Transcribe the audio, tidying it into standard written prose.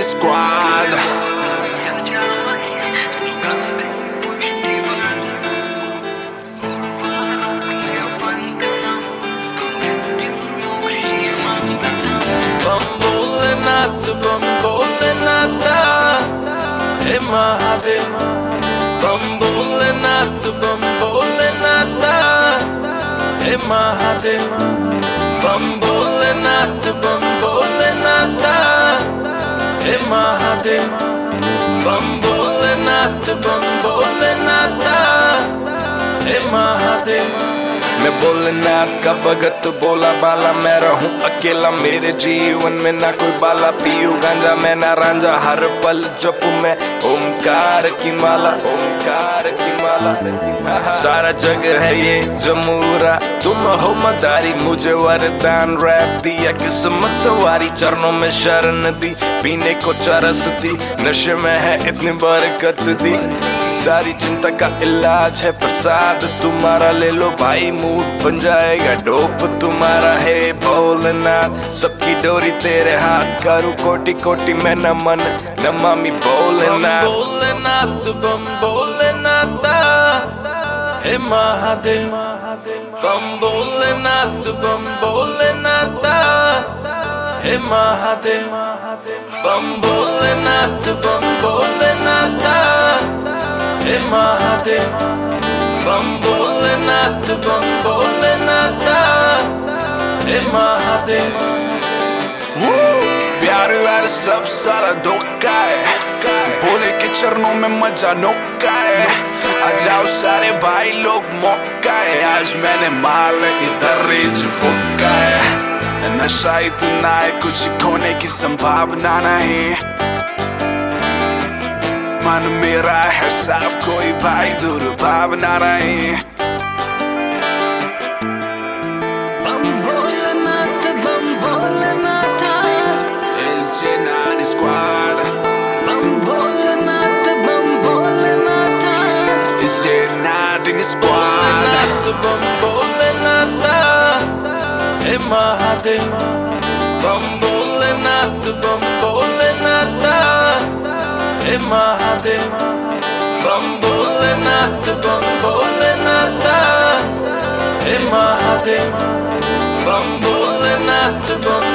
squad. Bambolenath, Hey Mahadev. Bambolenath, Hey Mahadev. Bambolenath, Hey Mahadev. Bambolenath, Hey Mahadev. मैं भोलेनाथ का भगत बोला बाला, मैं रहूं अकेला मेरे जीवन में ना कोई बाला। पीऊ गांजा मैं ना रांझा, हर पल जपू मैं ओमकार की माला, ओमकार की माला। सारा जग है ये जमूरा, तुम हो मदारी, मुझे वरदान रैप दिया किस्मत सवारी। चरणों में शरण दी, पीने को चरस दी, नशे में है इतनी बरकत दी। सारी चिंता का इलाज है प्रसाद तुम्हारा, ले लो भाई मूड बन जाएगा डोप तुम्हारा। है भोलेनाथ सबकी डोरी तेरे हाथ, करूं कोटि कोटि में नमन Namami Bholenath. Bambolenath, Bambolenath, Hey Mahadev. Bambolenath, Bambolenath, Hey Mahadev. Bambolenath, Bambolenath, Hey Mahadev. Bambolenath, Bambolenath, Hey Mahadev. प्यार यार सब सारा धोखा है, भोले के चरणों में मजा नोका है। आ जाओ सारे भाई लोग मौका है, आज मैंने माल इधर रेज फूका है। नशा इतना है कुछ खोने की संभावना नहीं, मन मेरा है साफ कोई भाई दुर्भावना नहीं। Bambolenath, Bambolenath, It's J9 squad. Bambolenath, Bambolenath, It's J9 squad. Bambolenath, Hey Mahadev. Bambolenath, Bambolenath, Hey Mahadev. Bambolenath, Bambolenath, Hey Mahadev. Bambolenath,